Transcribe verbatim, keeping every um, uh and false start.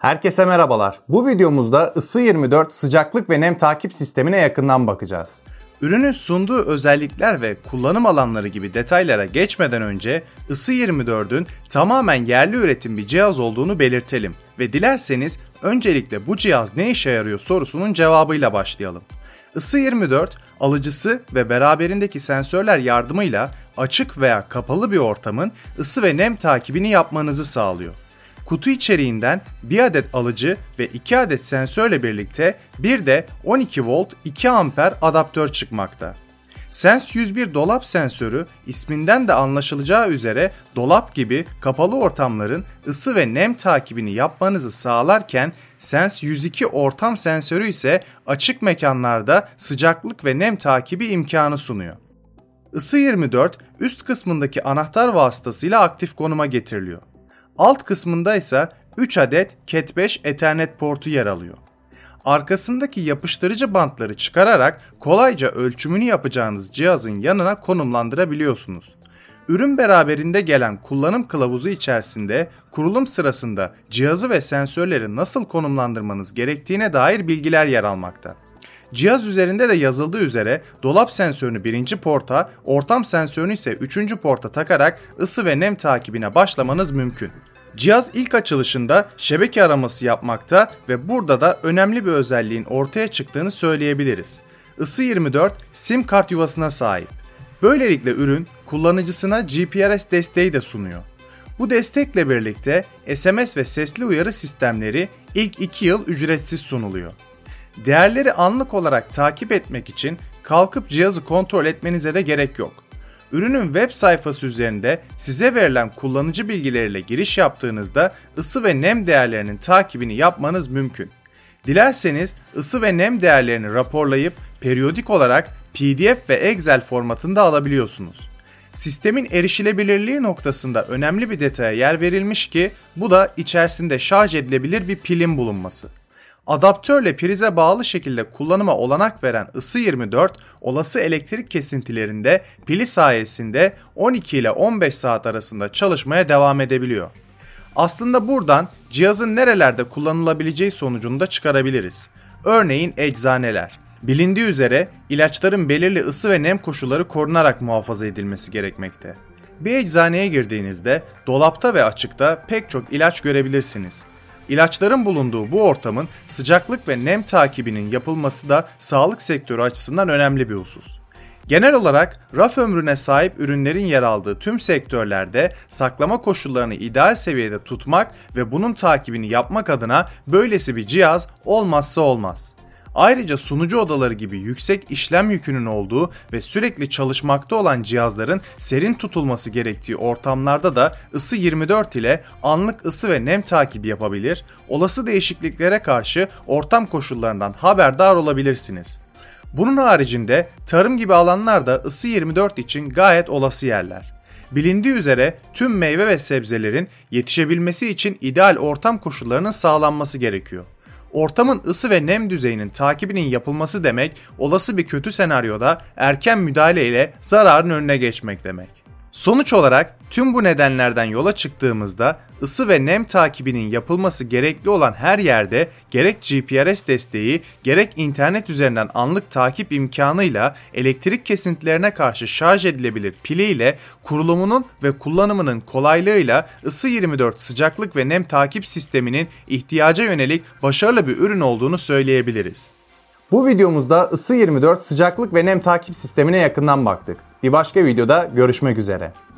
Herkese merhabalar. Bu videomuzda I S I yirmi dört sıcaklık ve nem takip sistemine yakından bakacağız. Ürünün sunduğu özellikler ve kullanım alanları gibi detaylara geçmeden önce I S I yirmi dördün tamamen yerli üretim bir cihaz olduğunu belirtelim ve dilerseniz öncelikle bu cihaz ne işe yarıyor sorusunun cevabıyla başlayalım. I S I yirmi dört alıcısı ve beraberindeki sensörler yardımıyla açık veya kapalı bir ortamın ısı ve nem takibini yapmanızı sağlıyor. Kutu içeriğinden bir adet alıcı ve iki adet sensörle birlikte bir de on iki volt iki amper adaptör çıkmakta. Sens yüz bir dolap sensörü isminden de anlaşılacağı üzere dolap gibi kapalı ortamların ısı ve nem takibini yapmanızı sağlarken Sens yüz iki ortam sensörü ise açık mekanlarda sıcaklık ve nem takibi imkanı sunuyor. I S I yirmi dört üst kısmındaki anahtar vasıtasıyla aktif konuma getiriliyor. Alt kısmında ise üç adet cat beş Ethernet portu yer alıyor. Arkasındaki yapıştırıcı bantları çıkararak kolayca ölçümünü yapacağınız cihazın yanına konumlandırabiliyorsunuz. Ürün beraberinde gelen kullanım kılavuzu içerisinde kurulum sırasında cihazı ve sensörleri nasıl konumlandırmanız gerektiğine dair bilgiler yer almakta. Cihaz üzerinde de yazıldığı üzere dolap sensörünü birinci porta, ortam sensörünü ise üçüncü porta takarak ısı ve nem takibine başlamanız mümkün. Cihaz ilk açılışında şebeke araması yapmakta ve burada da önemli bir özelliğin ortaya çıktığını söyleyebiliriz. I S I yirmi dört SIM kart yuvasına sahip. Böylelikle ürün kullanıcısına G P R S desteği de sunuyor. Bu destekle birlikte S M S ve sesli uyarı sistemleri ilk iki yıl ücretsiz sunuluyor. Değerleri anlık olarak takip etmek için kalkıp cihazı kontrol etmenize de gerek yok. Ürünün web sayfası üzerinde size verilen kullanıcı bilgileriyle giriş yaptığınızda ısı ve nem değerlerinin takibini yapmanız mümkün. Dilerseniz ısı ve nem değerlerini raporlayıp periyodik olarak P D F ve Excel formatında alabiliyorsunuz. Sistemin erişilebilirliği noktasında önemli bir detaya yer verilmiş ki bu da içerisinde şarj edilebilir bir pilin bulunması. Adaptörle prize bağlı şekilde kullanıma olanak veren I S I yirmi dört, olası elektrik kesintilerinde pili sayesinde on iki ile on beş saat arasında çalışmaya devam edebiliyor. Aslında buradan cihazın nerelerde kullanılabileceği sonucunu da çıkarabiliriz. Örneğin eczaneler. Bilindiği üzere ilaçların belirli ısı ve nem koşulları korunarak muhafaza edilmesi gerekmekte. Bir eczaneye girdiğinizde dolapta ve açıkta pek çok ilaç görebilirsiniz. İlaçların bulunduğu bu ortamın sıcaklık ve nem takibinin yapılması da sağlık sektörü açısından önemli bir husus. Genel olarak raf ömrüne sahip ürünlerin yer aldığı tüm sektörlerde saklama koşullarını ideal seviyede tutmak ve bunun takibini yapmak adına böylesi bir cihaz olmazsa olmaz. Ayrıca sunucu odaları gibi yüksek işlem yükünün olduğu ve sürekli çalışmakta olan cihazların serin tutulması gerektiği ortamlarda da I S I yirmi dört ile anlık ısı ve nem takibi yapabilir, olası değişikliklere karşı ortam koşullarından haberdar olabilirsiniz. Bunun haricinde tarım gibi alanlarda I S I yirmi dört için gayet olası yerler. Bilindiği üzere tüm meyve ve sebzelerin yetişebilmesi için ideal ortam koşullarının sağlanması gerekiyor. Ortamın ısı ve nem düzeyinin takibinin yapılması demek, olası bir kötü senaryoda erken müdahale ile zararın önüne geçmek demek. Sonuç olarak tüm bu nedenlerden yola çıktığımızda ısı ve nem takibinin yapılması gerekli olan her yerde gerek G P R S desteği gerek internet üzerinden anlık takip imkanıyla elektrik kesintilerine karşı şarj edilebilir piliyle kurulumunun ve kullanımının kolaylığıyla I S I yirmi dört sıcaklık ve nem takip sisteminin ihtiyaca yönelik başarılı bir ürün olduğunu söyleyebiliriz. Bu videomuzda I S I yirmi dört sıcaklık ve nem takip sistemine yakından baktık. Bir başka videoda görüşmek üzere.